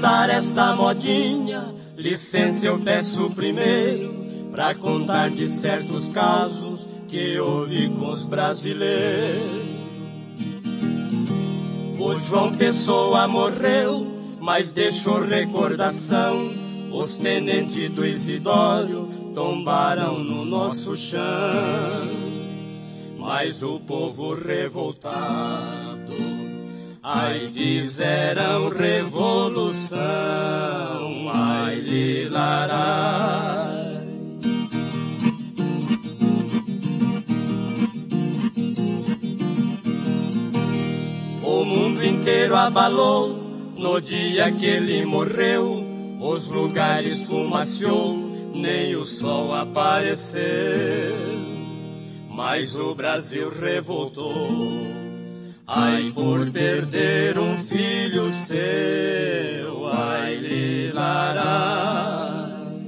contar esta modinha, licença eu peço primeiro, pra contar de certos casos que houve com os brasileiros. O João Pessoa morreu, mas deixou recordação. Os tenentes do Isidório tombaram no nosso chão. Mas o povo revoltado, ai, fizeram revolução, ai, lilarai. O mundo inteiro abalou no dia que ele morreu. Os lugares fumaciou, nem o sol apareceu. Mas o Brasil revoltou, ai, por perder um filho seu, ai, lilarai.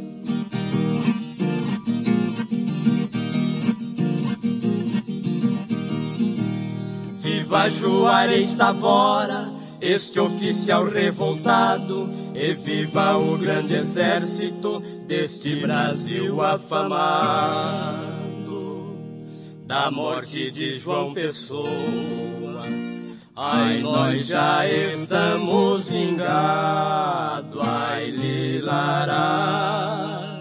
Viva Juarez Tavora, este oficial revoltado, e viva o grande exército deste Brasil afamado. Da morte de João Pessoa, ai, nós já estamos vingados, ai, lilarai.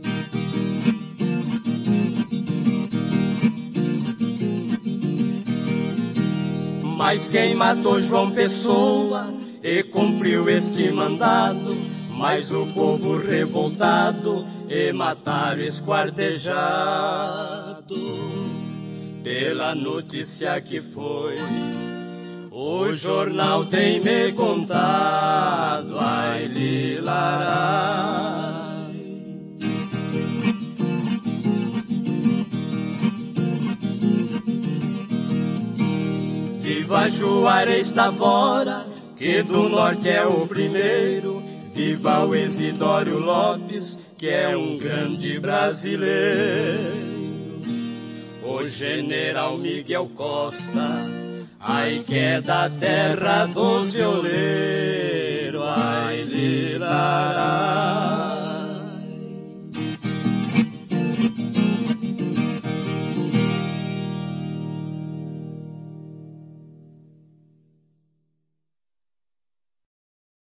Mas quem matou João Pessoa e cumpriu este mandado, mas o povo revoltado e mataram esquartejado. Pela notícia que foi, o jornal tem me contado, ai, lilarai. Viva Juarez Tavora, que do norte é o primeiro. Viva o Isidório Lopes, que é um grande brasileiro. O general Miguel Costa, ai, que é da terra dos violeiros, ai, lilarai.